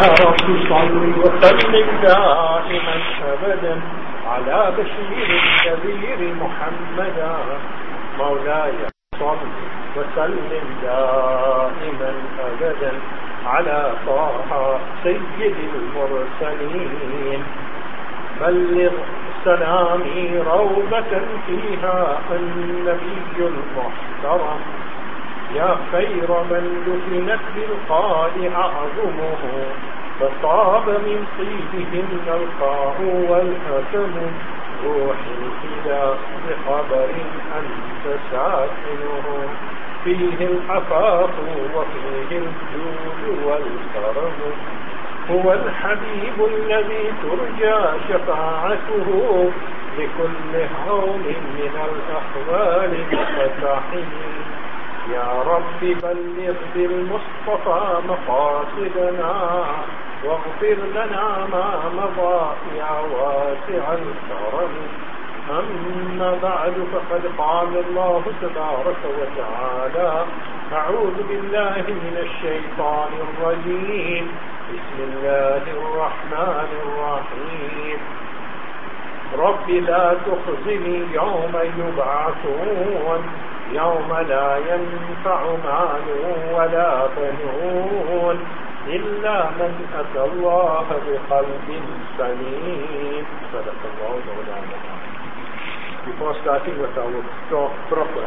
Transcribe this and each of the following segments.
رب صل وسلم دائما أبدا على بشير النذير محمدا مولاي صل وسلم دائما أبدا على طه سيد المرسلين بلغ سلامي روضة فيها النبي المحترم يا خير من دفنت بالقاء أعظمه فطاب من طيبهم القاء والحكم روح الفداء بخبر أنت ساكنه فيه العفاف وفيه الجود والكرم هو الحبيب الذي ترجى شفاعته لكل هول من الأحوال المتاحم يا رب بلغ بالمصطفى مقاصدنا واغفر لنا ما مضى يا واسع الكرم أما بعد فقد قال الله تبارك وتعالى أعوذ بالله من الشيطان الرجيم بسم الله الرحمن الرحيم رب لا تخزني يوم يبعثون يوم لا ينفع مال ولا بنون إلا من أتى الله بقلب سليم صدق الله مولانا. Before starting with our talk proper,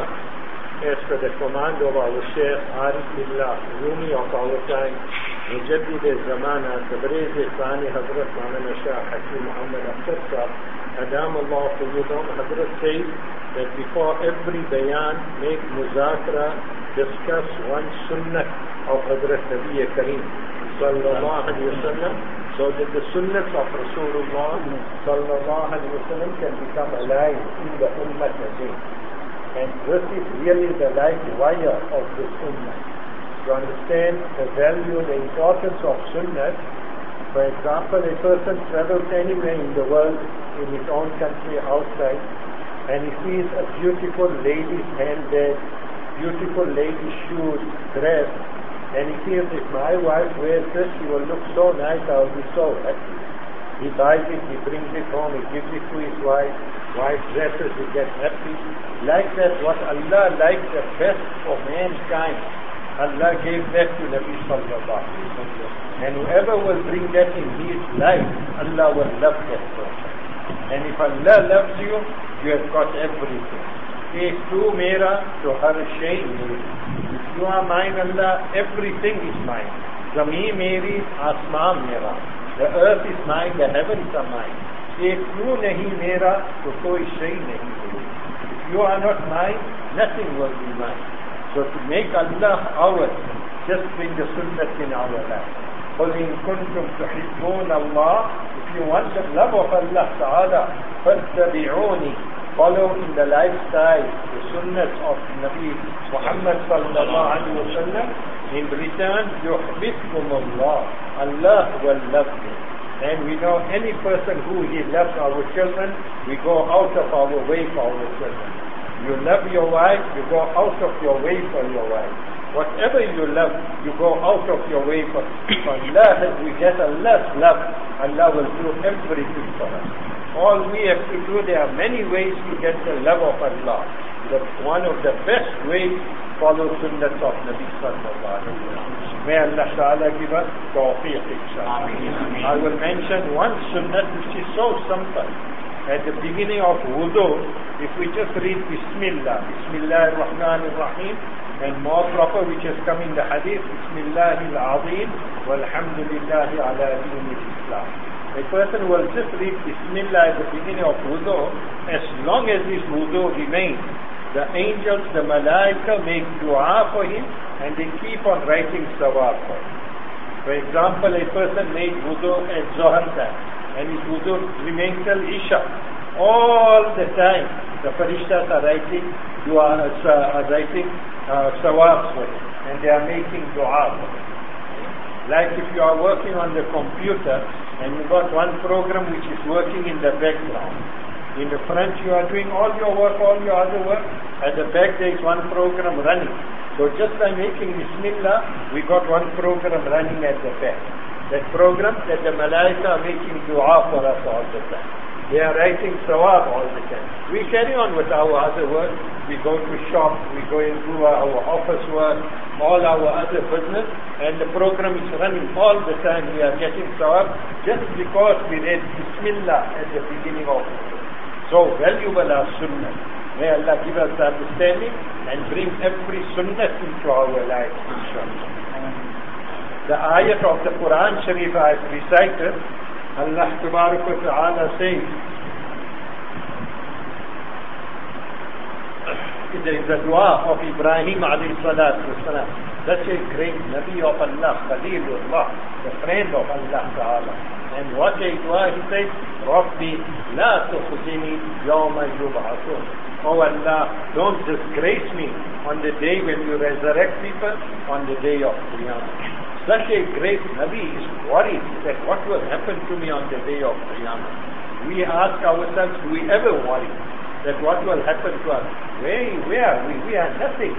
as per the command of our Shaykh Arif Billah, Rumi of our time, Mujaddid al-Zamana, Tabriz al-Thani, Hazrat Maulana Shah Hakim Muhammad Akhtar Sahab, Adam Allah Fuzudum, Hazrat says that before every bayan, make muzakra, discuss one sunnah of Hazrat Nabi Kareem sallallahu alayhi wa sallam, so that the sunnahs of Rasulullah sallallahu alayhi wa sallam can become alive in the ummah again. And this is really the life wire of this ummah. To understand the value, the importance of sunnah, for example, a person travels anywhere in the world, in his own country, outside, and he sees a beautiful lady's handbag, beautiful lady's shoes, dress, and he feels if my wife wears this, she will look so nice, I will be so happy. He buys it, he brings it home, he gives it to his wife, wife dresses, he gets happy. Like that, what Allah likes the best for mankind, Allah gave that to Nabi sallallahu alaihi wasallam. And whoever will bring that in his life, Allah will love that person. And if Allah loves you, you have got everything. If tu mera, to har shay meri. If you are mine, Allah, everything is mine. Zameen meri, asmaan mera. The earth is mine, the heavens are mine. If you nahi mera, to koi shay nahi meri. If you are not mine, nothing will be mine. So to make Allah ours, just bring the sunnah in our life. قُلْ إِن كُنْتُمْ تُحِبُّونَ اللَّهَ. If you want the love of Allah Ta'ala, فَاتَّبِعُونِ. Follow in the lifestyle the sunnahs of Nabi Muhammad sallallahu alaihi wasallam. In return, يُحْبِبْكُمُ اللَّهُ. Allah will love you. And we know any person who he loves our children, we go out of our way for our children. You love your wife, you go out of your way for your wife. Whatever you love, you go out of your way for Allah. That we get Allah's love, Allah will do everything for us. All we have to do, there are many ways to get the love of Allah. One of the best ways, follow sunnah of Nabi sallallahu alaihi wasallam. May Allah Ta'ala give us tawfiq, inshallah. I will mention one sunnah which is so simple. At the beginning of wudu, if we just read Bismillah, Bismillah ar-Rahman ar-Rahim, and more proper, which has come in the hadith, Bismillah al-Azim, walhamdulillahi ala deen al-Islam. A person will just read Bismillah at the beginning of wudu, as long as his wudu remains, the angels, the malaika make dua for him, and they keep on writing sawab for him. For example, a person made wudu at Zohar time, and his wudu remains till Isha. All the time, the Farishtas are writing dua, sawabs for him, and they are making dua for him. Like if you are working on the computer, and you got one program which is working in the background. In the front you are doing all your work, all your other work. At the back there is one program running. So just by making Bismillah, we got one program running at the back. that program that the malaika are making dua for us all the time. They are writing sawab all the time. We carry on with our other work. We go to shop, we go and do our office work, all our other business, and the program is running all the time. We are getting sawab just because we read Bismillah at the beginning of it. So valuable our sunnah. May Allah give us understanding and bring every sunnah into our life, inshallah. The ayat of the Quran Sharif I have recited, Allah Tabarak wa Ta'ala says, there is a dua of Ibrahim alayhi salatu wasalam, such a great Nabi of Allah, Khalilullah, the friend of Allah Ta'ala. And what a dua he says, Rabbi la tukhzini yawma yub'athun. Oh Allah, don't disgrace me on the day when you resurrect people, on the day of Qiyamah. Such a great Nabi is worried that what will happen to me on the day of Qiyamah. We ask ourselves, do we ever worry that what will happen to us? Where are we? We are nothing.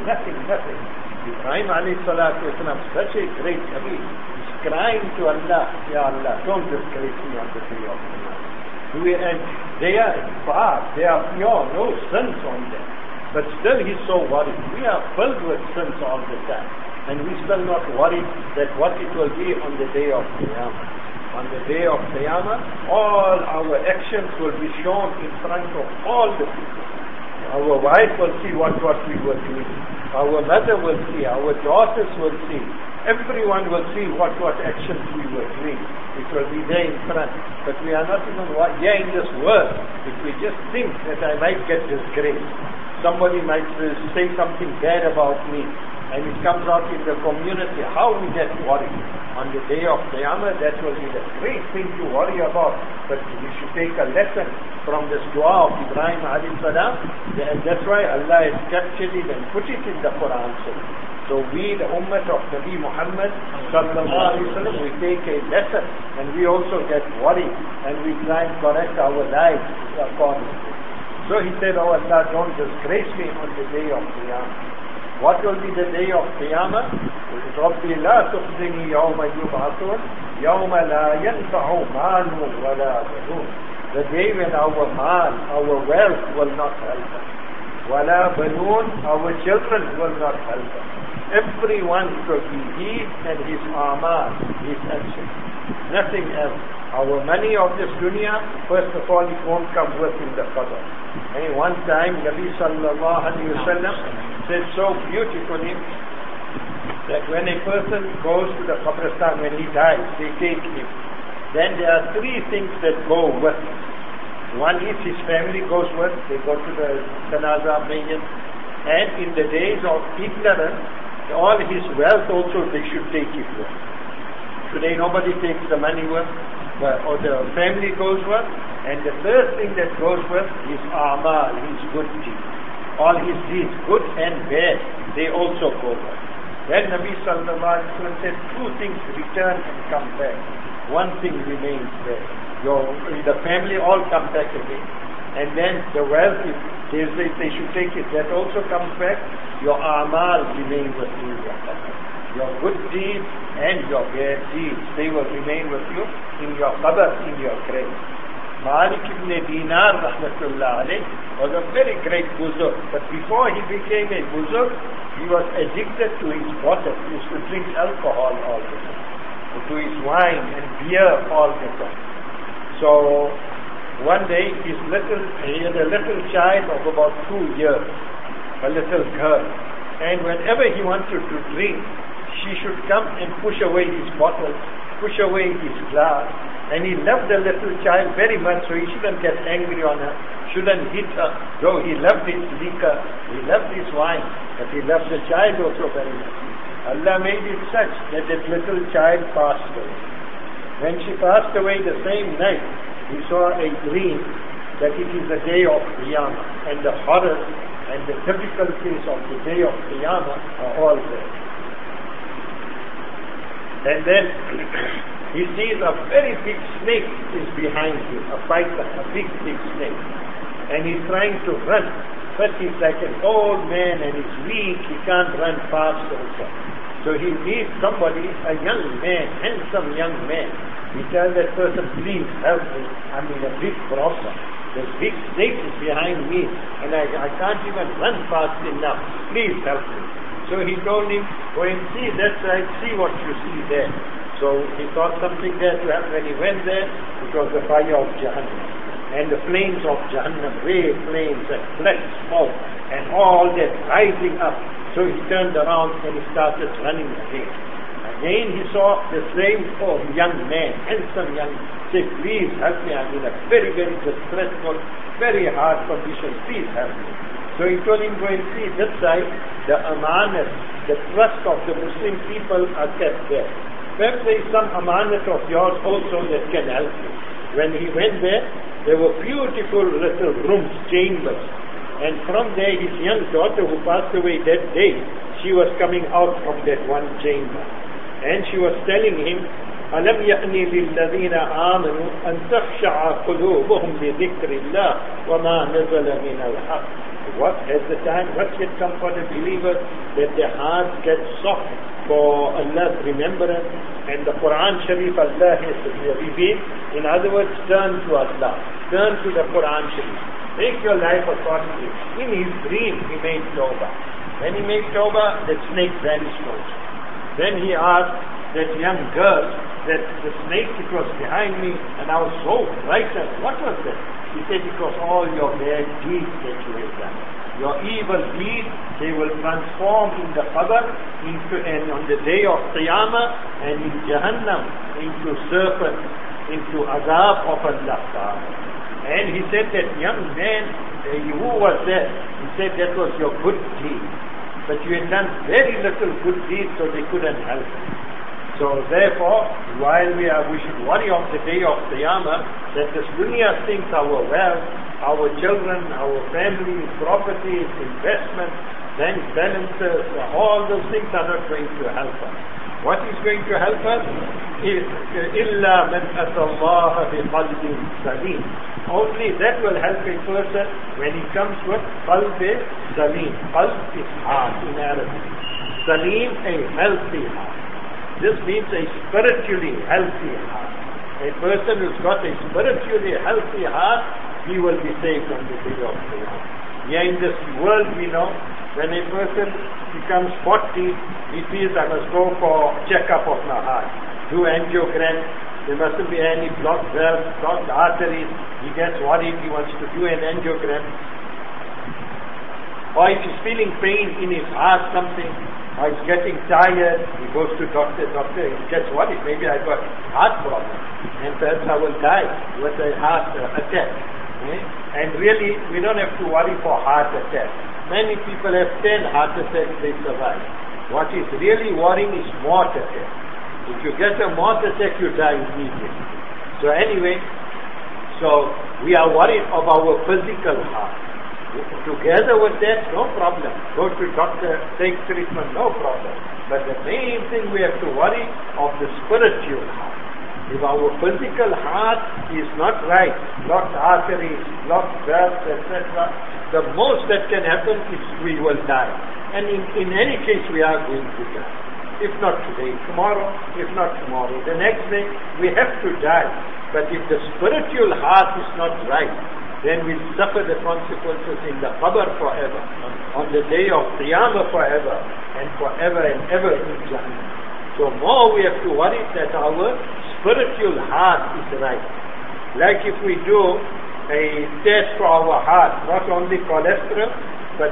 Ibrahim alayhi salatu wasalam, such a great Nabi, is crying to Allah, Ya Allah, don't disgrace me on the day of Qiyamah. And they are far, they are pure, no sins on them. But still he's so worried. We are filled with sins all the time. And we still not worried that what it will be on the day of Qiyamah. On the day of Qiyamah, all our actions will be shown in front of all the people. Our wife will see what we were doing. Our mother will see. Our daughters will see. Everyone will see what actions we were doing. It will be there in front. But we are not even here in this world. If we just think that I might get disgraced, somebody might say something bad about me, and it comes out in the community, how we get worried. On the day of Qiyamah, that will be the great thing to worry about. But we should take a lesson from this dua of Ibrahim alayhi salam, and that's why Allah has captured it and put it in the Quran. So we, the ummah of Nabi Muhammad sallallahu alayhi wa sallam, we take a lesson, and we also get worried, and we try and correct our lives accordingly. So he said, oh Allah, don't disgrace me on the day of Qiyamah. What will be the day of Qiyamah? رَبِّ لَا تُخْزِنِي يَوْمَ يُبْعَثُونَ يَوْمَ لَا يَنْفَعُ مَالٌ وَلَا بَنُونَ. The day when our mal, our wealth will not help us. وَلَا بَنُونَ, our children will not help us. Everyone will be his and his amal, his actions. Nothing else. Our money of this dunya, first of all, it won't come with in the qabr. And one time, Nabi sallallahu alayhi wa sallam said so beautifully that when a person goes to the qabristan, when he dies, they take him. Then there are three things that go with him. One is his family goes with, they go to the janaza mayyit. And in the days of ignorance, all his wealth also they should take it with. Today nobody takes the money with, or the family goes with. And the third thing that goes with is amal, his good deeds. All his deeds, good and bad, they also go with. Then Nabi sallallahu alaihi wasallam said, two things return and come back. One thing remains there. The family all come back again. And then the wealth, they should take it. That also comes back. Your amal remain with you. Your good deeds and your bad deeds, they will remain with you in your qabr, in your grave. Malik ibn Dinar rahmatullah alayh was a very great buzurg, but before he became a buzurg, he was addicted to his bottle. He used to drink alcohol all the time, to his wine and beer all the time. So one day he had a little child of about 2 years, a little girl, and whenever he wanted to drink, she should come and push away his bottle, push away his glass. And he loved the little child very much, so he shouldn't get angry on her, shouldn't hit her. Though he loved his liquor, he loved his wine, but he loved the child also very much. Allah made it such that little child passed away. When she passed away the same night, he saw a dream that it is the day of Qiyamah, and the horrors and the difficulties of the day of Qiyamah are all there. And then he sees a very big snake is behind him, a python, a big snake. And he's trying to run, but he's like an old man and he's weak, he can't run fast also. So So he meets somebody, a young man, handsome young man. He tells that person, please help me. I'm in a big problem. This big snake is behind me and I can't even run fast enough. Please help me. So he told him, go and see that side, see what you see there. So he saw something there to happen. When he went there, it was the fire of Jahannam. And the flames of Jahannam, red flames and black smoke and all that rising up. So he turned around and he started running again. Again he saw the same young man, handsome young man. Say, please help me. I'm in a very, very distressful, very hard condition. Please help me. So he told him, go and see this side. The amanat, the trust of the Muslim people are kept there. Perhaps there is some amanat of yours also that can help you. When he went there were beautiful little rooms, chambers. And from there his young daughter who passed away that day, she was coming out from that one chamber. And she was telling him, أَلَمْ يَأْنِ لِلَّذِينَ آمَنُوا أَن تَخْشَعَ قُلُوبُهُمْ لِذِكْرِ اللَّهِ وَمَا نَزَلَ مِنَ الْحَقِّ. What has the time, what yet come for the believers, that their hearts get soft for Allah's remembrance, and the Quran Sharif Allah has revealed. In other words, turn to Allah, turn to the Quran Sharif, make your life accordingly. In his dream he made tawbah. When he made tawbah, the snake vanished also. Then he asked that young girl, that the snake, it was behind me and I was so frightened. What was that? He said, it was all your bad deeds that you have done. Your evil deeds, they will transform in the qabr, and on the day of Qiyamah, and in Jahannam, into serpents, into azab of Allah Ta'ala. And he said that young man, who was that? He said that was your good deed. But you had done very little good deeds, so they couldn't help you. So therefore, while we should worry of the day of Qiyamah, that this dunya things, our wealth, our children, our families, properties, investments, bank balances, all those things are not going to help us. What is going to help us? إِلَّا مَنْ أَتَى اللَّهَ بِقَلْبٍ سَلِيمٍ. Only that will help a person when he comes with qalb salim. Qalb is heart in Arabic. Salim, a healthy heart. This means a spiritually healthy heart. A person who's got a spiritually healthy heart, he will be saved on the day of Qiyamah. Yeah, in this world we know, when a person becomes 40, he feels I must go for checkup of my heart. Do angiogram. There mustn't be any blocked valves, blocked arteries. He gets worried, he wants to do an angiogram. Or if he's feeling pain in his heart, something, or he's getting tired, he goes to doctor, he gets worried, maybe I got heart problem, and perhaps I will die with a heart attack. And really, we don't have to worry for heart attack. Many people have 10 heart attacks, they survive. What is really worrying is mort attack. If you get a mort attack, you die immediately. So anyway, so we are worried of our physical heart. Together with that, no problem. Go to doctor, take treatment, no problem. But the main thing we have to worry of the spiritual heart. If our physical heart is not right, blocked arteries, blocked valves, etc., the most that can happen is we will die. And in any case, we are going to die. If not today, tomorrow, if not tomorrow, the next day, we have to die. But if the spiritual heart is not right, then we'll suffer the consequences in the qabr forever, on the day of Qiyamah forever, and ever in Jahannam. So more we have to worry that our spiritual heart is right. Like if we do a test for our heart, not only cholesterol, but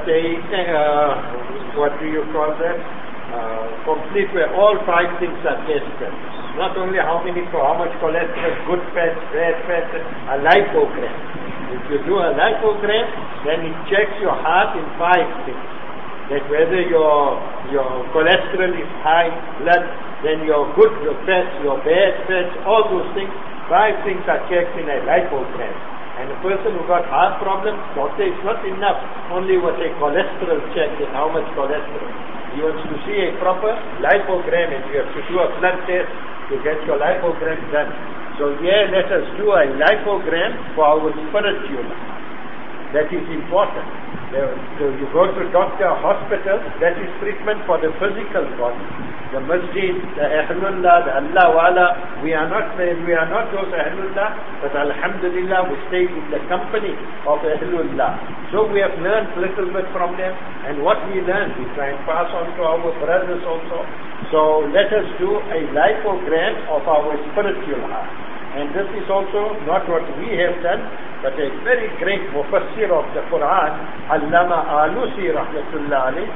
what do you call that? Complete where all 5 things are tested. Not only how much cholesterol, good fats, bad fats, a lipogram. If you do a lipogram, then it checks your heart in 5 things. That whether your cholesterol is high, blood, then your good fats, your bad fats, all those things, 5 things are checked in a lipogram. And a person who got heart problems, doctor, it's not enough only with a cholesterol check in how much cholesterol. He wants to see a proper lipogram, and you have to do a blood test to get your lipogram done. So let us do a lipogram for our spiritual heart. That is important. You go to doctor, hospital, that is treatment for the physical body. The masjid, the Ahlullah, the Allah Wala, we are not those Ahlullah, but Alhamdulillah we stay in the company of Ahlullah. So we have learned a little bit from them, and what we learn we try and pass on to our brothers also. So let us do a lipogram of our spiritual heart. And this is also not what we have done, but a very great mufassir of the Quran, Allama Alusi rahmatullah alayh,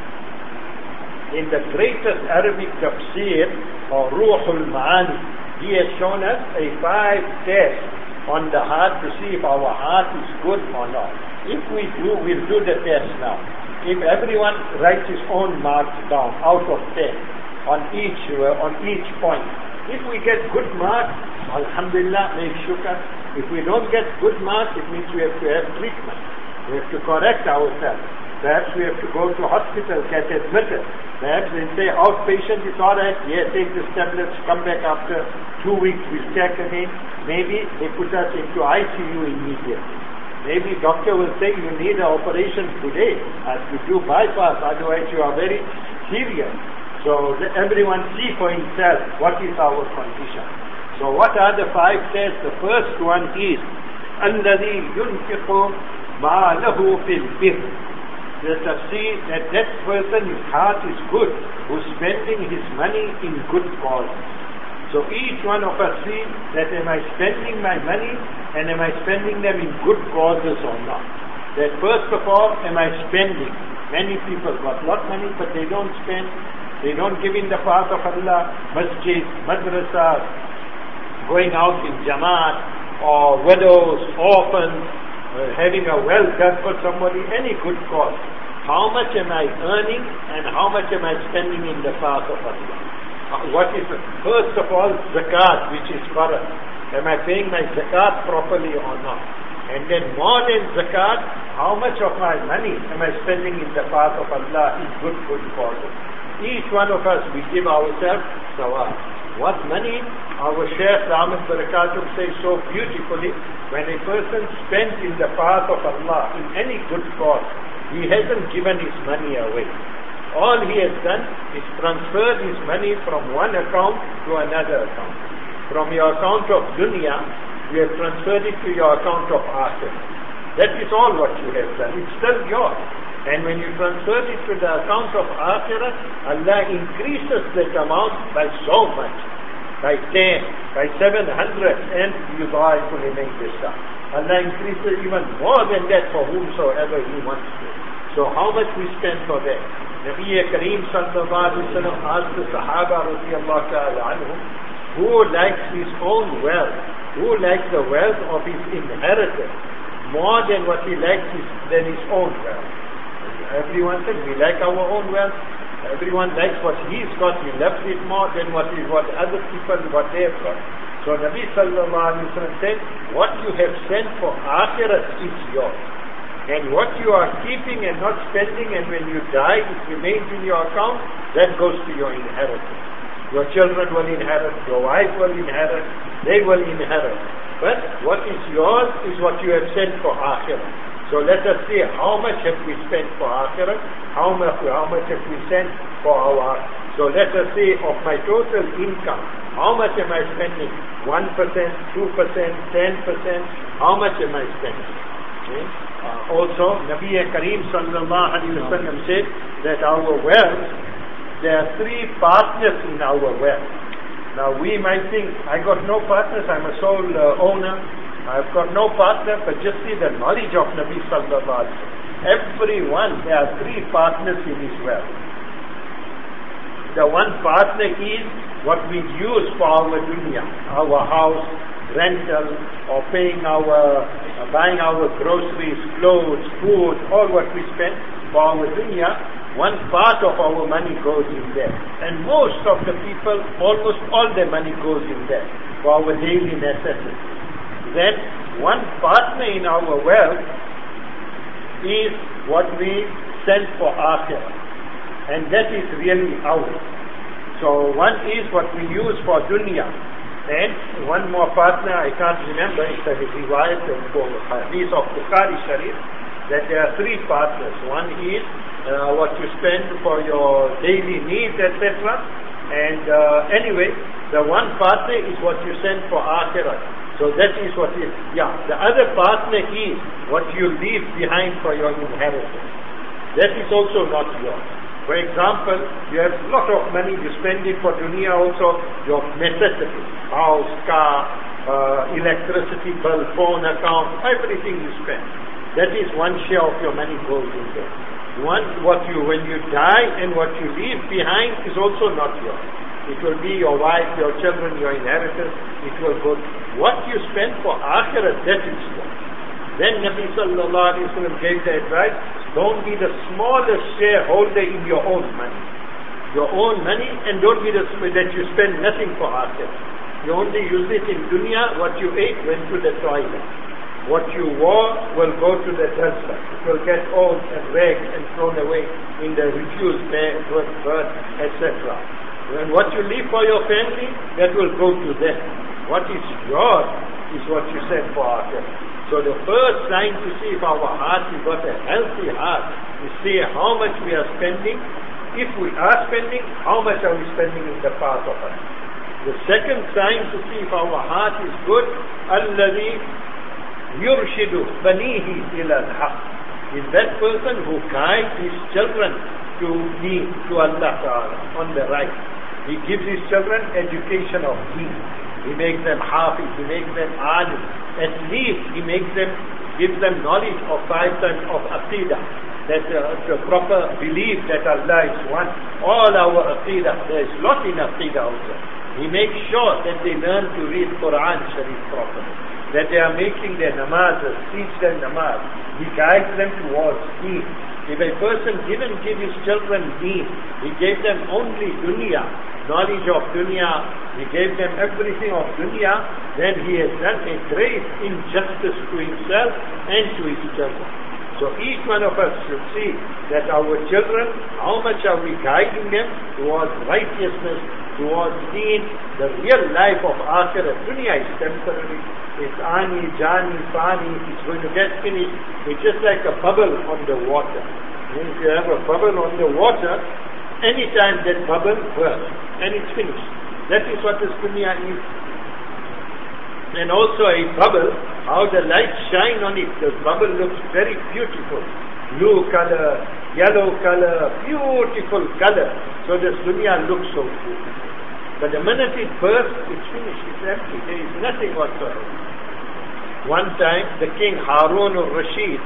in the greatest Arabic tafsir, or Ruhul Ma'ani, he has shown us a 5 tests on the heart to see if our heart is good or not. If we do, we'll do the test now. If everyone writes his own marks down out of 10 on each point. If we get good marks, Alhamdulillah, make shukr. If we don't get good marks, it means we have to have treatment. We have to correct ourselves. Perhaps we have to go to hospital, get admitted. Perhaps they say, outpatient is alright, yeah, take this tablets, come back after 2 weeks, we'll check again. Maybe they put us into ICU immediately. Maybe doctor will say, you need an operation today, as you do bypass, otherwise you are very serious. So let everyone see for himself what is our condition. So what are the 5 tests? The first one is الَّذِي يُنْفِقُ مَالَهُ فِي الْبِرِّ. Let us see that person, his heart is good, who's spending his money in good cause. So each one of us see that am I spending my money and am I spending them in good causes or not. That first of all, am I spending? Many people got lot of money but they don't spend. They don't give in the path of Allah, masjid, madrasas, going out in Jamaat, or widows, orphans, having a well done for somebody, any good cause. How much am I earning and how much am I spending in the path of Allah? What is it? First of all, zakat, which is farad. Am I paying my zakat properly or not? And then more than zakat, how much of my money am I spending in the path of Allah in good causes? Each one of us, we give ourselves sawab. What money? Our Shaykh Ahmad Barakatuh says so beautifully, when a person spends in the path of Allah in any good cause, he hasn't given his money away. All he has done is transferred his money from one account to another account. From your account of dunya, you have transferred it to your account of akhirah. That is all what you have done. It's still yours. And when you transfer it to the account of akhirah, Allah increases that amount by so much. By 10, by 700, and yudhaifu liman yasha. Allah increases even more than that for whomsoever He wants to. So how much we spend for that? Nabi Kareem sallallahu alaihi wasallam asked the Sahaba radiyallahu ta'ala anhum, who likes his own wealth, who likes the wealth of his inheritance more than what he likes than his own wealth? Everyone said, we like our own wealth. Everyone likes what he's got. He loves it more than what other people, what they have got. So Nabi sallallahu alaihi wasallam said, what you have sent for akhirat is yours. And what you are keeping and not spending, and when you die, it remains in your account, that goes to your inheritance. Your children will inherit, your wife will inherit, they will inherit. But what is yours is what you have sent for akhirat. So let us see how much have we spent for akhirah, how much have we sent for our. So let us see of my total income, how much am I spending? 1%, 2%, 10%, how much am I spending? Okay. Also, Nabi Kareem sallallahu alaihi wasallam said that our wealth, there are 3 partners in our wealth. Now we might think, I got no partners, I'm a sole owner. I've got no partner, but just see the knowledge of Nabi sallallahu alaihi wasallam. Everyone, there are 3 partners in his wealth. The one partner is what we use for our dunya, our house, rental, or buying our groceries, clothes, food, all what we spend for our dunya. One part of our money goes in there. And most of the people, almost all their money goes in there for our daily necessities. Then one partner in our wealth is what we send for akhirah, and that is really ours. So one is what we use for dunya, and one more partner, I can't remember, it's a riwayat for hadith of Bukhari Sharif, that there are three partners. One is what you spend for your daily needs, etc. And anyway, the one partner is what you send for akhirah. So that is what is, the other partner is what you leave behind for your inheritance. That is also not yours. For example, you have a lot of money, you spend it for dunya also, your necessities, house, car, electricity bill, phone account, everything you spend. That is one share of your money goes in there. When you die and what you leave behind is also not yours. It will be your wife, your children, your inheritance. It will go. What you spend for akhirah, that is yours. Then Nabi sallallahu alaihi wasallam gave the advice, don't be the smallest shareholder in your own money. Your own money, and don't be that you spend nothing for akhirah. You only use it in dunya. What you ate went to the toilet. What you wore will go to the dustbin. It will get old and ragged and thrown away in the refuse, bird, etc. And what you leave for your family, that will go to them. What is yours is what you send for akhirah. So the first sign to see if our heart is got a healthy heart is see how much we are spending. If we are spending, how much are we spending in the path of Allah? The second sign to see if our heart is good, الَّذِي يُرْشِدُ بَنِيهِ إِلَى الْحَقِّ, is that person who guides his children to deen, to Allah Ta'ala, on the right. He gives his children education of deen. He makes them hafiz, he makes them alim. At least he gives them knowledge of 5 types of aqidah. That the proper belief that Allah is one. All our aqidah, there is lot in aqidah also. He makes sure that they learn to read Quran Sharif properly. That they are making their namazes, teach them namaz. He guides them towards deen. If a person didn't give his children deen, he gave them only dunya, knowledge of dunya, he gave them everything of dunya, then he has done a great injustice to himself and to his children. So each one of us should see that our children, how much are we guiding them towards righteousness, towards deen. The real life of akhirah, dunya is temporary. It's ani, jani, fani, it's going to get finished. It's just like a bubble on the water. And if you have a bubble on the water, anytime that bubble bursts, and it's finished. That is what this dunya is. And also a bubble, how the light shine on it, the bubble looks very beautiful. Blue color, yellow color, beautiful color. So this dunya looks so good. But the minute it bursts, it's finished, it's empty. There is nothing whatsoever. One time, the king Harun al-Rashid,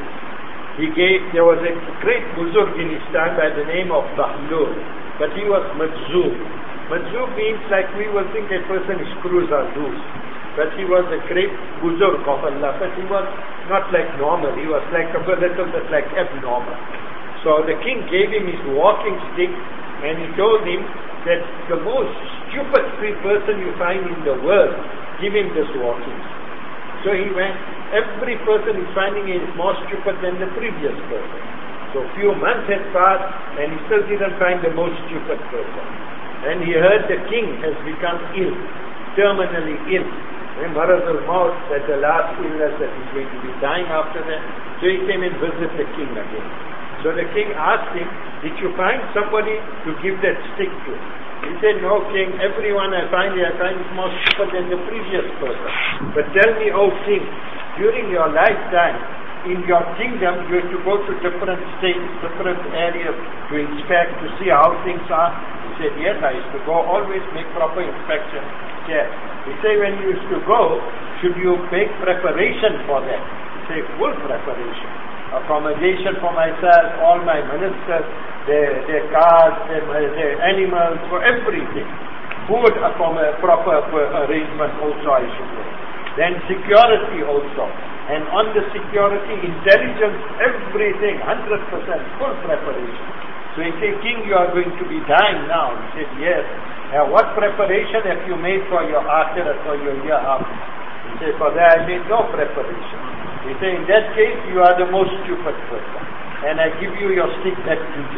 there was a great buzurg in his time by the name of Bahlul, but he was majzoub. Majzoub means like we will think a person's screws are loose. But he was a great buzurg of Allah, but he was not like normal, he was like a little bit like abnormal. So the king gave him his walking stick and he told him that the most stupid person you find in the world, give him this walking stick. So he went, every person is finding he is more stupid than the previous person. So a few months had passed and he still didn't find the most stupid person. And he heard the king has become ill, terminally ill. And Marad al-Maut, that the last illness that he's going to be dying after that. So he came and visited the king again. So the king asked him, did you find somebody to give that stick to? He said, no king, everyone I find is more stupid than the previous person. But tell me, O king, during your lifetime, in your kingdom, you have to go to different states, different areas to inspect, to see how things are. He said, yes, I used to go, always make proper inspection. Yes. He said, when you used to go, should you make preparation for that? He said, full preparation. Accommodation for myself, all my ministers, their cars, their animals, for everything. Food, proper arrangement also I should make. Then security also. And on the security, intelligence, everything, 100%, full preparation. So he said, king, you are going to be dying now. He said, yes. What preparation have you made for your akhirah, for your year after? He said, for that I made no preparation. He said, in that case, you are the most stupid person. And I give you your stick back to you.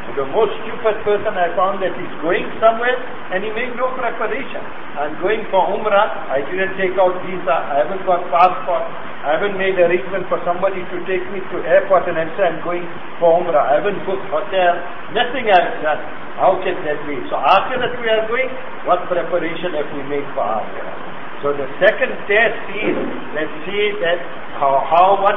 The most stupid person I found that is going somewhere and he made no preparation. I'm going for Umrah, I didn't take out visa, I haven't got passport, I haven't made arrangement for somebody to take me to airport and I say I'm going for Umrah, I haven't booked hotel, nothing I've done. How can that be? So after that we are going, what preparation have we made for Akhirat? So the second test is, let's see that how much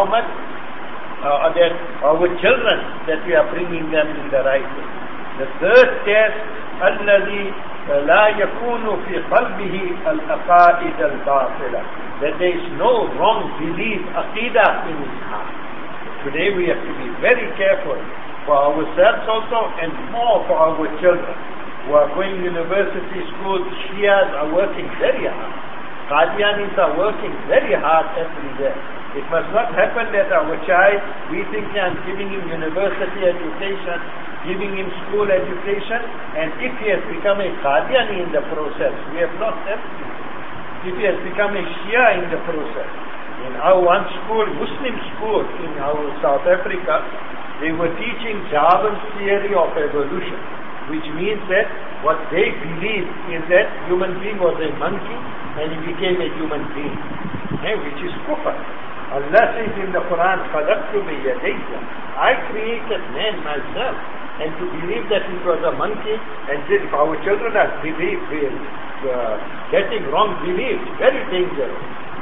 that our children, that we are bringing them in the right way. The third test, الذي لا يكون في قلبه العقائد الباطلة, that there is no wrong belief, aqidah in his heart. Today we have to be very careful for ourselves also and more for our children who are going university, schools. Shias are working very hard. Qadianis are working very hard every day. It must not happen that our child, we think I'm giving him university education, giving him school education, and if he has become a Qadiani in the process, we have lost everything. If he has become a Shia in the process. In our one school, Muslim school in our South Africa, they were teaching Darwin's theory of evolution, which means that what they believe is that human being was a monkey and he became a human being, which is kufr. Allah says in the Quran, خَلَقْتُ بِيَدَيَّ, I created man myself. And to believe that it was a monkey, and if our children are getting wrong beliefs, very dangerous.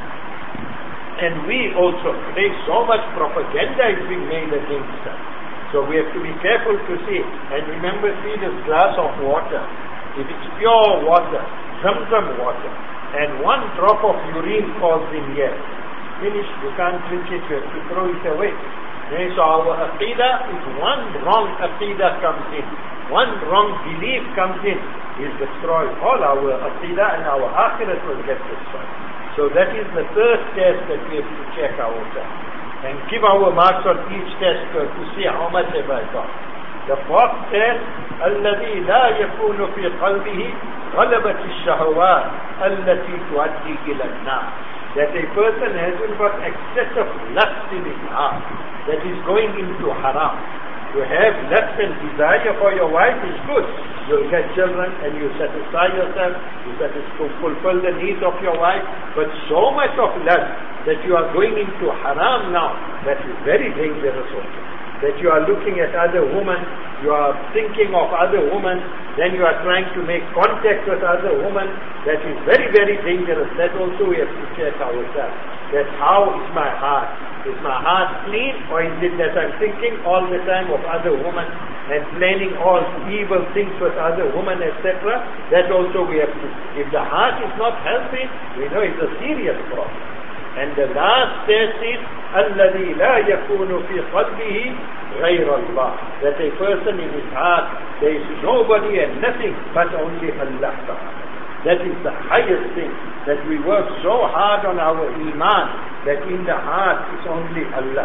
And we also, today so much propaganda is being made against us. So we have to be careful to see. And remember, see this glass of water. If it's pure water, Zamzam water, and one drop of urine falls in here, finished, you can't drink it, you have to throw it away. So our aqidah is one wrong aqidah comes in, one wrong belief comes in, will destroy all our aqidah and our akhirat will get destroyed. So that is the third test that we have to check ourselves and give our marks on each test to see how much have I got. The fourth test, الذي لا يكون في قلبه غلبة الشهوات التي تؤدي إلى النار. That a person hasn't got excessive lust in his heart, that is going into haram. To have lust and desire for your wife is good. You'll get children and you satisfy yourself, you fulfill the needs of your wife, but so much of lust that you are going into haram now, that is very dangerous also. That you are looking at other women, you are thinking of other women, then you are trying to make contact with other women, that is very, very dangerous. That also we have to check ourselves. That how is my heart? Is my heart clean, or is it that I'm thinking all the time of other women and planning all evil things with other women, etc.? That also we have to. If the heart is not healthy, we know it's a serious problem. And the last test is الذي لا يكون في قلبه غير الله, that a person in his heart there is nobody and nothing but only Allah. That is the highest thing, that we work so hard on our iman that in the heart is only Allah.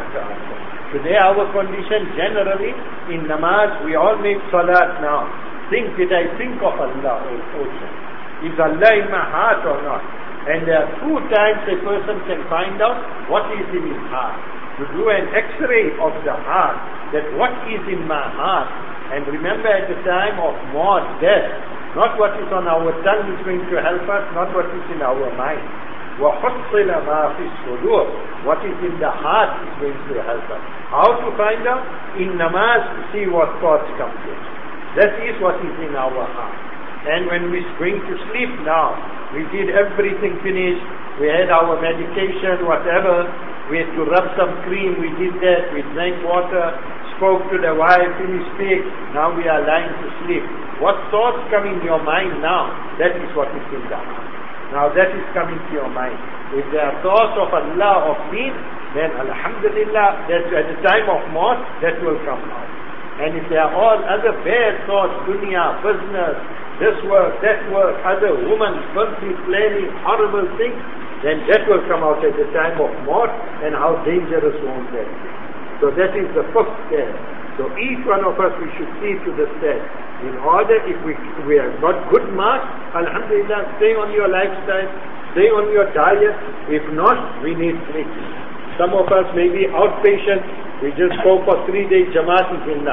Today our condition generally in namaz, we all make salat now. Did I think of Allah also? Is Allah in my heart or not? And there are two times a person can find out what is in his heart. To do an x-ray of the heart, that what is in my heart. And remember at the time of maut, death, not what is on our tongue is going to help us, not what is in our mind. وَحُصِّلَ مَا فِي الصُّدُورِ, what is in the heart is going to help us. How to find out? In namaz, see what thoughts come to us. That is what is in our heart. And when we're going to sleep now, we did everything finished, we had our medication, whatever, we had to rub some cream, we did that, we drank water, spoke to the wife, finished speak, now we are lying to sleep. What thoughts come in your mind now? That is what is in the heart. Now that is coming to your mind. If there are thoughts of Allah, of deen, then alhamdulillah, that at the time of maut, that will come out. And if there are all other bad thoughts, dunya, business, this work, that work, other women, filthy, planning, horrible things, then that will come out at the time of maut, and how dangerous won't that be. So that is the first step. So each one of us, we should see to the step. In order, if we have got good marks, alhamdulillah, stay on your lifestyle, stay on your diet. If not, we need treatment. Some of us may be outpatient, we just go for 3 days Jamaat is enough.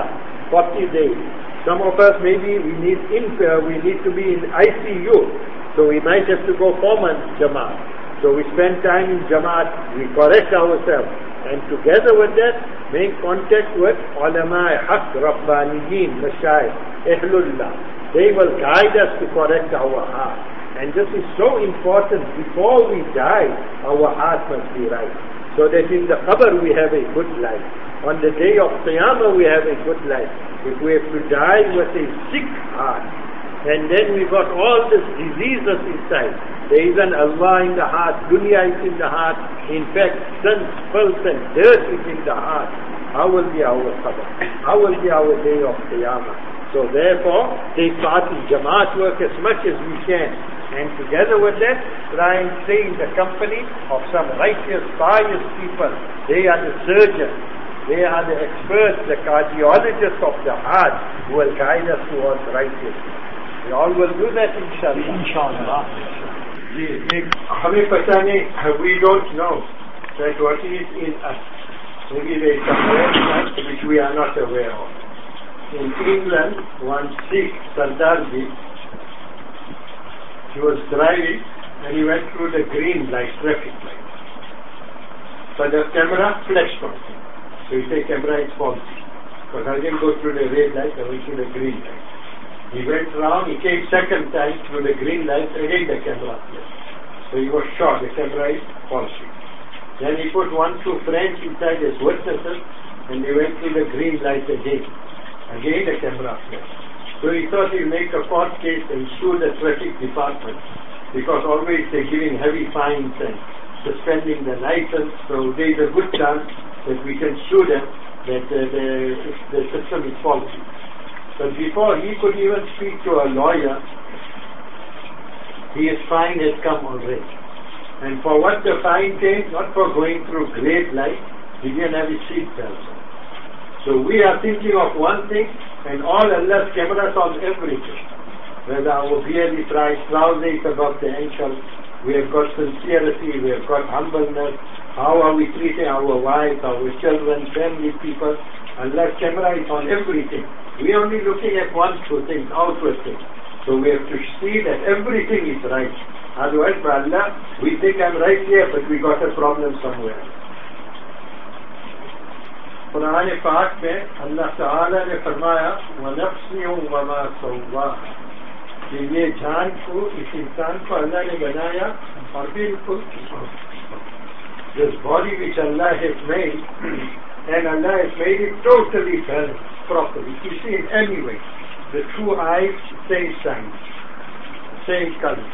40 days. Some of us maybe we need to be in ICU, so we might have to go 4 months Jamaat. So we spend time in Jamaat, we correct ourselves, and together with that, make contact with ulama, haq, rabbaniyin, mashayikh, ahlullah. They will guide us to correct our heart. And this is so important. Before we die, our heart must be right, so that in the qabr we have a good life. On the day of Qiyamah we have a good life. If we have to die with a sick heart, and then we got all these diseases inside, there is an Allah in the heart, dunya is in the heart, in fact sin, filth and dirt is in the heart, how will be our qabr? How will be our day of Qiyamah? So therefore, take part in Jamaat work as much as we can, and together with that, try and stay in the company of some righteous, pious people. They are the surgeons, they are the experts, the cardiologists of the heart, who will guide us towards righteousness. We all will do that, inshallah. Inshallah. We don't know that what is in us. Maybe there is something which we are not aware of. In England, one Sikh, Sardarji, he was driving and he went through the green light, traffic light. But the camera flashed on him. So he said, camera is faulty, because I didn't go through the red light, I went through the green light. He went round, he came second time through the green light, again the camera flashed. So he was sure the camera is faulty. Then he put 1-2 friends inside as witnesses, and they went through the green light again. Again the camera flashed. So he thought he'll make a court case and sue the traffic department, because always they're giving heavy fines and suspending the license, so there's a good chance that we can sue them that the system is faulty. But before he could even speak to a lawyer, his fine has come already. And for what the fine came, not for going through great light, he didn't have his seat belt. So we are thinking of one thing, and all Allah's cameras on everything. Whether our beard is right, trouser is above the ankle, we have got sincerity, we have got humbleness, how are we treating our wives, our children, family people. Allah's camera is on everything. We are only looking at 1-2 things, outward things. So we have to see that everything is right. Otherwise, for Allah, we think I'm right here, but we got a problem somewhere. Quran पाक में अल्लाह ताला ने फरमाया वनफ्सियों वमा सव्वाहा, कि ये जान को, इस इंसान को अल्लाह ने बनाया और बिल्कुल this body which Allah has made, and Allah has made it totally balanced, properly. You see, in any way, the two eyes, same size, same color.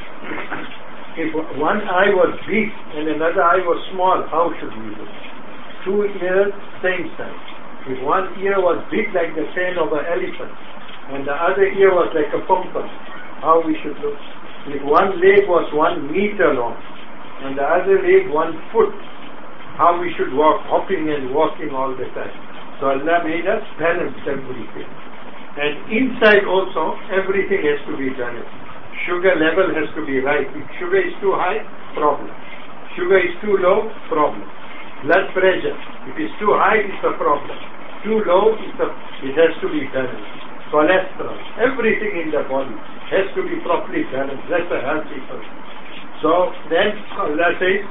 If one eye was big and another eye was small, how should we look? 2 ears, same size. If one ear was big like the tail of an elephant and the other ear was like a pumpkin, how we should look? If one leg was 1 meter long and the other leg 1 foot, how we should walk, hopping and walking all the time. So Allah made us balance everything. And inside also, everything has to be balanced. Sugar level has to be right. If sugar is too high, problem. Sugar is too low, problem. Blood pressure, if it's too high, it's a problem. Too low, it has to be balanced. Cholesterol, everything in the body has to be properly balanced. That's a healthy person. So then Allah says,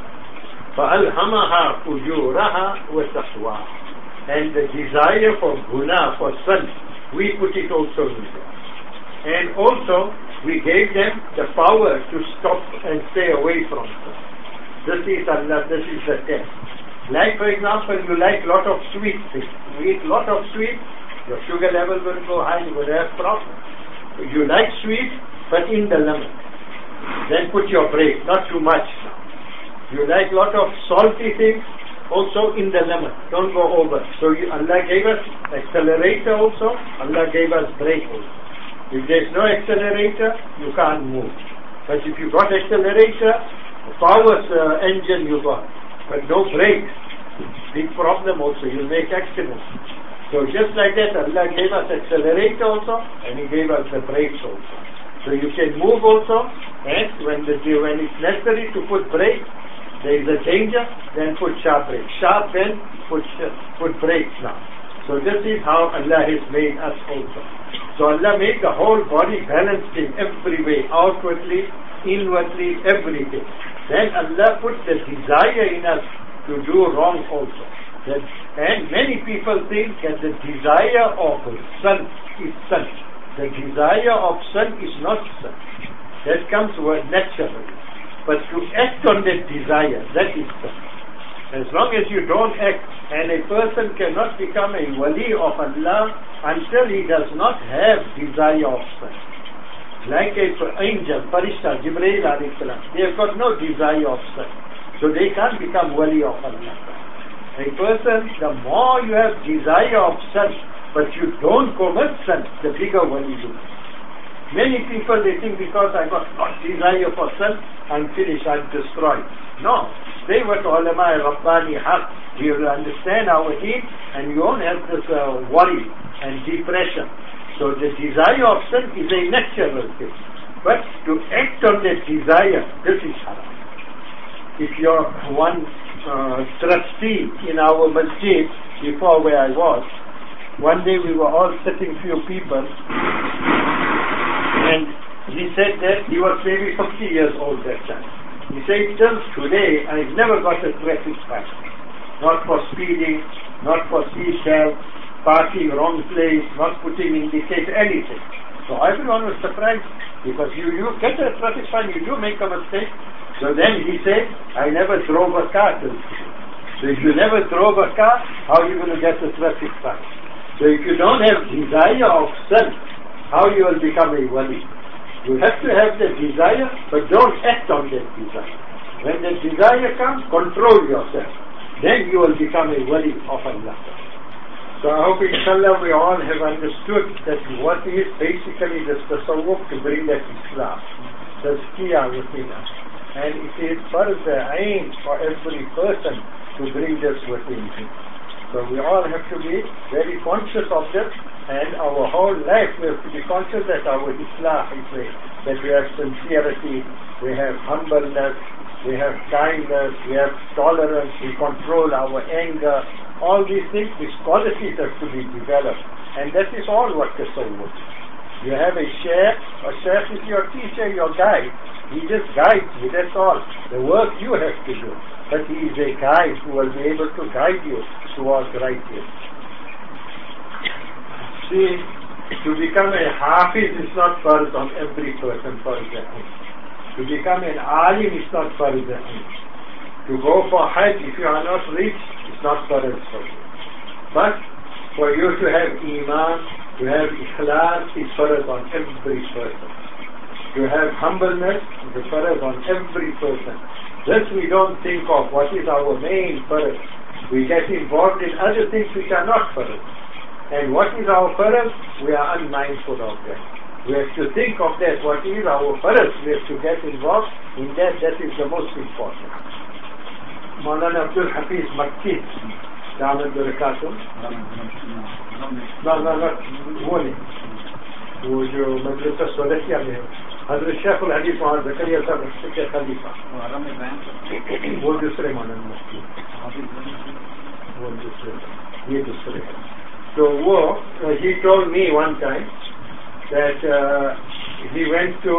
فَأَلْهَمَهَا فُجُورَهَا وَتَقْوَاهَا, and the desire for guna, for sin, we put it also in there. And also, we gave them the power to stop and stay away from sin. This is Allah, this is the test. Like for example, you like lot of sweet things. You eat lot of sweet, your sugar level will go high, you will have problems. You like sweet, but in the limit. Then put your break, not too much. You like lot of salty things, also in the limit. Don't go over. So Allah gave us accelerator also, Allah gave us brake also. If there's no accelerator, you can't move. But if you got accelerator, power engine you got, but no brakes, big problem also, you make accidents. So just like that, Allah gave us accelerator also, and He gave us the brakes also. So you can move also, and when it's necessary to put brakes, there is a danger, then put sharp brakes. Sharp, then put brakes now. So this is how Allah has made us also. So Allah made the whole body balanced in every way, outwardly, inwardly, everything. Then Allah put the desire in us to do wrong also. And many people think that the desire of son is son. The desire of son is not son. That comes naturally. But to act on that desire, that is son. As long as you don't act, and a person cannot become a wali of Allah until he does not have desire of son. Like an angel, Farishta, Jibreel alayhi salam, they have got no desire of son. So they can't become wali of Allah. A person, the more you have desire of son, but you don't commit son, the bigger wali you. Many people, they think because I got no desire for son, I'm finished, I'm destroyed. No. Stay with ulama Rabbani haq. You will understand our need and you won't have this worry and depression. So the desire of sin is a natural thing. But to act on that desire, this is haram. If you're one trustee in our masjid, before where I was, one day we were all sitting, few people, and he said that he was maybe 50 years old that time. He said, till today, I've never got a traffic fine. Not for speeding, not for seatbelt, parking wrong place, not putting indicator, anything. So everyone was surprised, because you get a traffic fine, you do make a mistake. So then he said, I never drove a car till today. So if you never drove a car, how are you going to get a traffic fine? So if you don't have desire of sin, how you will become a wali? You have to have the desire, but don't act on that desire. When the desire comes, control yourself. Then you will become a wali of Allah. So I hope inshallah we all have understood that what is basically this tasawwuf to bring that Islam. Tazkiyah within us. And it is first the aim for every person to bring this within him. So we all have to be very conscious of this. And our whole life we have to be conscious that our Islah is there, that we have sincerity, we have humbleness, we have kindness, we have tolerance, we control our anger. All these things, these qualities have to be developed. And that is all what tasawwuf is. You have a sheikh is your teacher, your guide. He just guides you, that's all. The work you have to do. But he is a guide who will be able to guide you towards righteousness. See, to become a hafiz is not farz on every person, for example. To become an alim is not farz on him. To go for hajj, if you are not rich, it's not farz for you. But for you to have iman, to have ikhlas, is farz on every person. To have humbleness is farz on every person. This we don't think of. What is our main farz? We get involved in other things which are not farz. And what is our farz? We are unmindful of that. We have to think of that. What is our farz? We have to get involved in that. That is the most important. Maulana Abdul Hafiz Makki, Damat Barakatuh. No, वो नहीं. वो जो मदरसा सोलहिया में हज़रत शेख उल हदीस मोहम्मद ज़करिया साहब के खलीफा. वो दूसरे मौलाना मुफ्ती. वो दूसरे. ये दूसरे. So he told me one time that he went to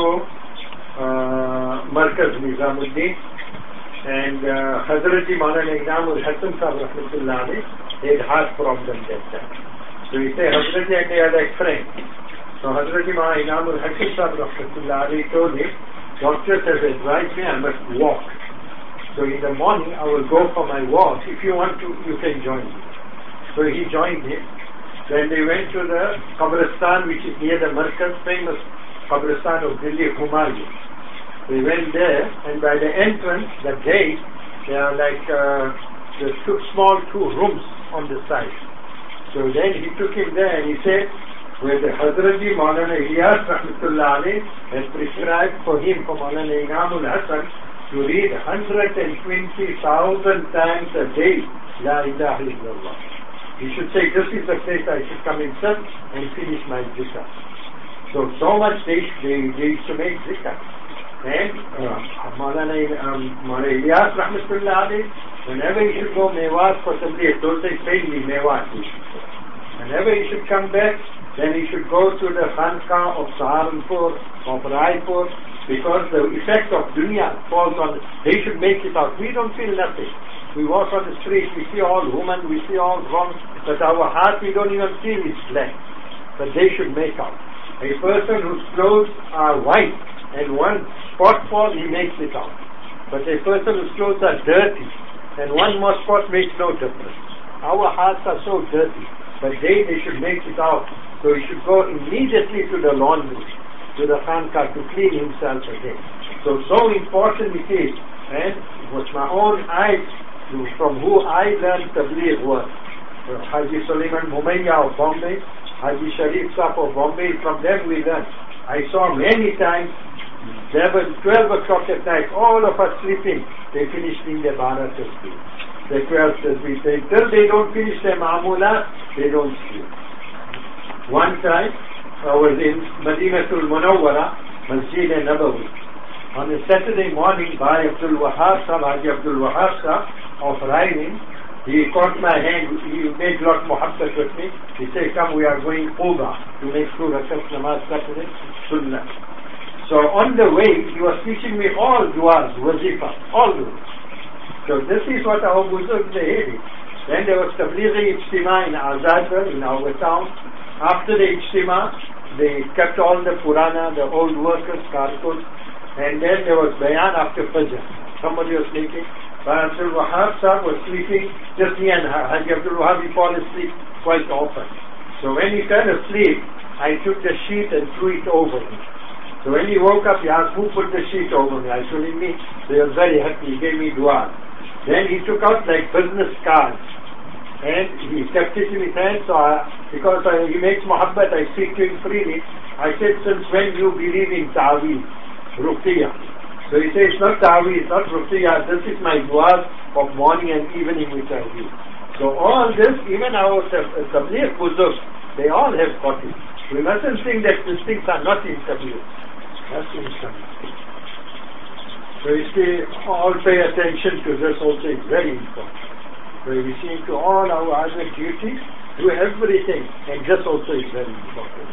Markaz Nizamuddin and Hazrat Ji Maulana Inam ul Hasan Sahib Rahmatullah alayhi had heart problem that time. So he said, Hazrat Ji had a friend. So Hazrat Ji Maulana Inam ul Hasan Sahib Rahmatullah alayhi told him, doctors have advised me I must walk. So in the morning I will go for my walk. If you want to, you can join me. So he joined him. Then they went to the Qabristan, which is near the Markaz, famous Qabristan of Delhi, Humayun. They went there, and by the entrance, the gate, there are like the small two rooms on the side. So then he took him there and he said, where the Hazrat Ji Maulana Ilyas Rahmatullah alayhi has prescribed for him, for Maulana Inam ul Hasan, to read 120,000 times a day, La ilaha illallah. He should say, this is the place I should come in sit and finish my zikr. So much they used to make zikr. And Maulana Ilyas Rahmatullah alayhi, whenever he should go Mewat for somebody, don't say, pay me Mewat. Whenever he should come back, then he should go to the Khanqa of Saharanpur, of Raipur, because the effect of dunya falls on, they should make it out. We don't feel nothing. We walk on the street, we see all women, we see all wrong, but our heart we don't even feel it's black. But they should make out. A person whose clothes are white and one spot falls, he makes it out. But a person whose clothes are dirty and one more spot makes no difference. Our hearts are so dirty, but they should make it out. So he should go immediately to the laundry, to the Khanqa, to clean himself again. So important it is. And with my own eyes, from who I learned Tabligh was Haji Sulaiman Mumayya of Bombay, Haji Sharif Saab of Bombay. From them we learned. I saw many times 11, 12 o'clock at night, all of us sleeping, they finished in their 12 tasbih. The 12 tasbih. Till they don't finish their ma'amula, they don't sleep. One time I was in Madinatul Munawwara, Masjid Nabawi. On a Saturday morning, by Abdul Wahab Sahab, Haji Abdul Wahab Sahab of Riding, he caught my hand, he made a lot muhabbat with me. He said, come, we are going Quba to make sure Rakat Namaz Saturday, Sunnah. So on the way, he was teaching me all du'as, wazifa, all du'as. So this is what our Buzurg they had. Then there was Tablighi Ijtima in Azadpur, in our town. After the Ijtima, they kept all the Purana, the old workers, Karkut, and then there was Bayan after Fajr. Somebody was making. But Abdul Wahab Sahab was sleeping, just me and Haji Abdul Wahab, he fall asleep quite often. So when he fell asleep, I took the sheet and threw it over him. So when he woke up, he asked, who put the sheet over me? I told him, me. So he was very happy, he gave me dua. Then he took out like business cards, and he kept it in his hand, so because he makes muhabbat, I speak to him freely. I said, since when you believe in ta'weez, ruqiyah? So he says, it's not ta'weez, not ruqiyah, this is my du'as of morning and evening which I do. So all this, even our Tabligh Buzurg, they all have got it. We mustn't think that these things are not in Tabligh. That's in Tabligh. So you see, all pay attention to this also is very important. So we see to all our other duties, do everything, and this also is very important.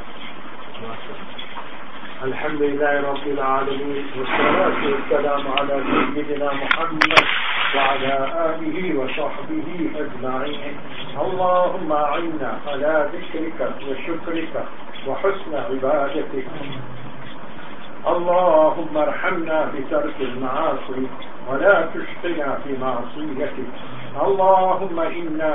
Alhamdulillah Rabbil Alameen, wassalatu wassalamu ala Sayyidina Muhammad wa ala alihi wa sahbihi ajma'in. Allahumma a'inna ala dhikrika wa shukrika wa husna ibadatika. اللهم ارحمنا بترك المعاصي ولا تشقنا في معصيتك. اللهم إنا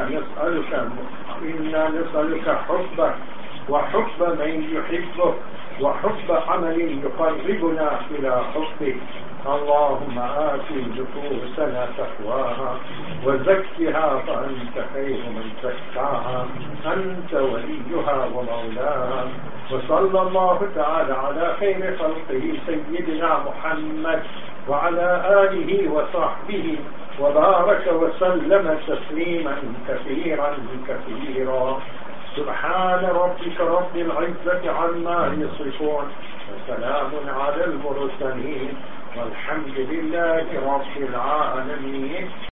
نسألك حبك وحب من يحبك وحب عمل يقربنا إلى حبك. اللهم آت نفوسنا تقواها وزكها فأنت خير من زكاها أنت وليها ومولاها. وصلى الله تعالى على خير خلقه سيدنا محمد وعلى آله وصحبه وبارك وسلم تسليما كثيرا كثيرا. سبحان ربك رب العزة عما يصفون وسلام على المرسلين والحمد لله رب العالمين.